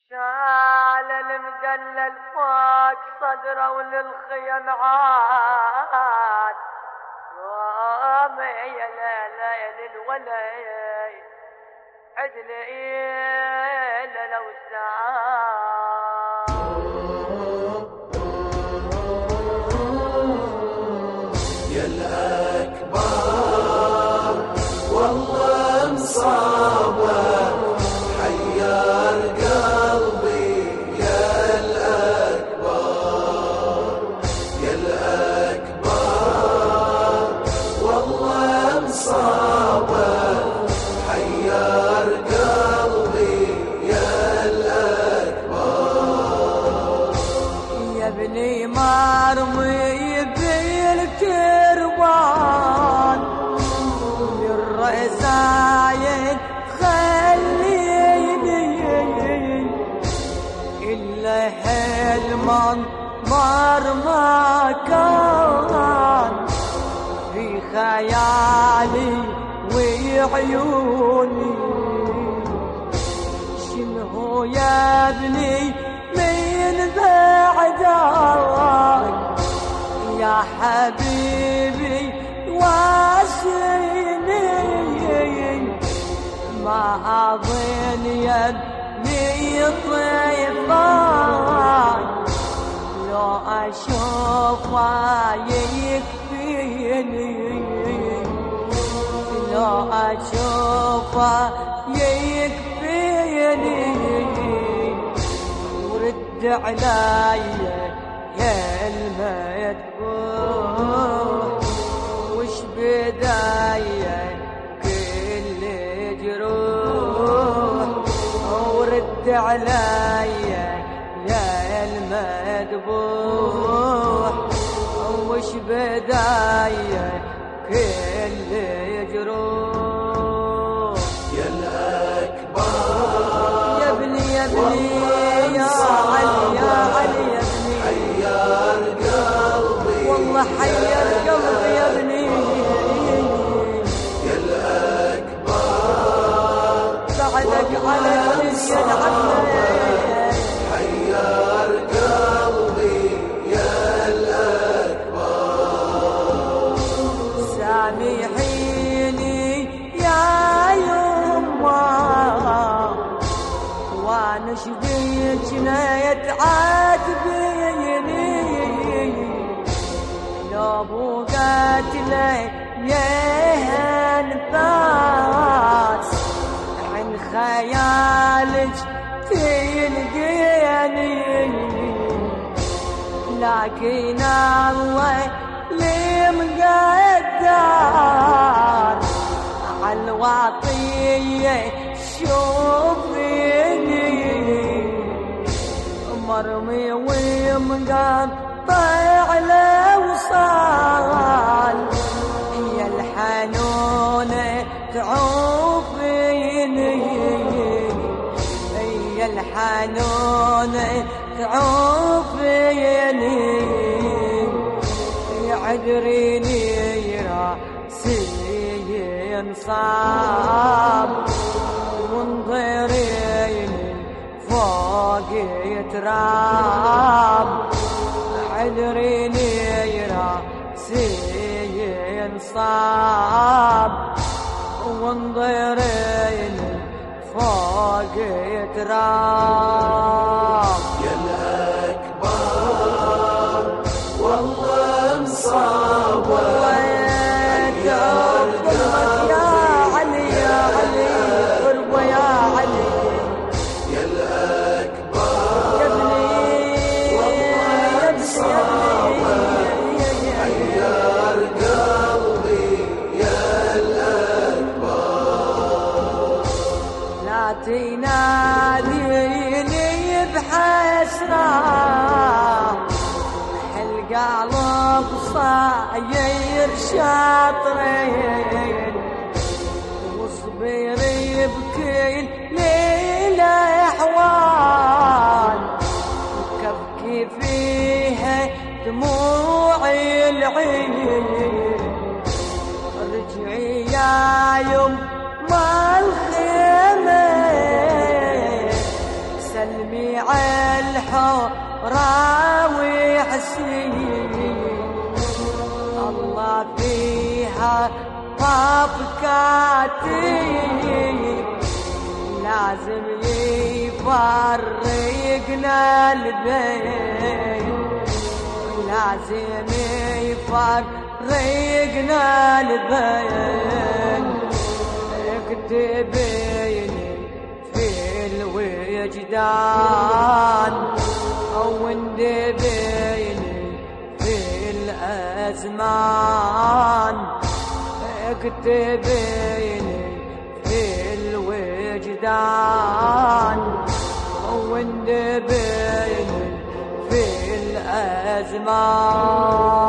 شال المدلل فوق صدره وللخيم عاد يوم يا ليل الولي عدلي لو يا الأكبر والله مصابك حير قلبي يا الأكبر يا الأكبر والله مصابك حير قلبي يا الأكبر يا ابني مرمي بالكربان بالرزايد خليني إلا هالمنظر ما كان في خيالي وعيوني شنو يا ابني من بعدك يا حبيبي واسيني ما أظن يبني طيفان لو أشوفه يكفيني لو أشوفه يكفيني ورد علي يا المدفوع وش بداية كل جروح ورد علي يا المدفوع وش بداية كل جروح يا الأكبر يا ابني يا ابني يا علي يا علي يا ابني حير قلبي والله حير قلبي يا ابني يا الأكبر بعدك على الدنيا العمى حير قلبي يا الأكبر سامحيني يا يما وانا شديك يتعاتبيني لو بوقت لي يا نفاس عن خيالك تلقيني لكن الله لي مقدر عالواطية شوفيني مرمي ومقطع الأوصال يا الحنونة تعوفيني يا الحنونة تعوفيني يعذريني راسي ينصاب وانظريني فوق يتراب عذريني راسي ينصاب وانظريني فوق يتراب يا الأكبر والله مصابك يا علي يا علي قربه يا علي يا الأكبر يا ابني يا ابني حير قلبي يا الأكبر لا تناديني بحسرة القلب صاير شاطرين وصبري بكل ليلة أحوال وكبكي فيها دموعي العين رجعي يا يوم ما الخيمة دميع الحورة وحسين الله فيها طاب كاتب لازم يفرقنا البين لازم يفرقنا البين اكتبيني في الوجدان او اندبيني في الازمان اكتبيني في الوجدان واندبيني في الازمان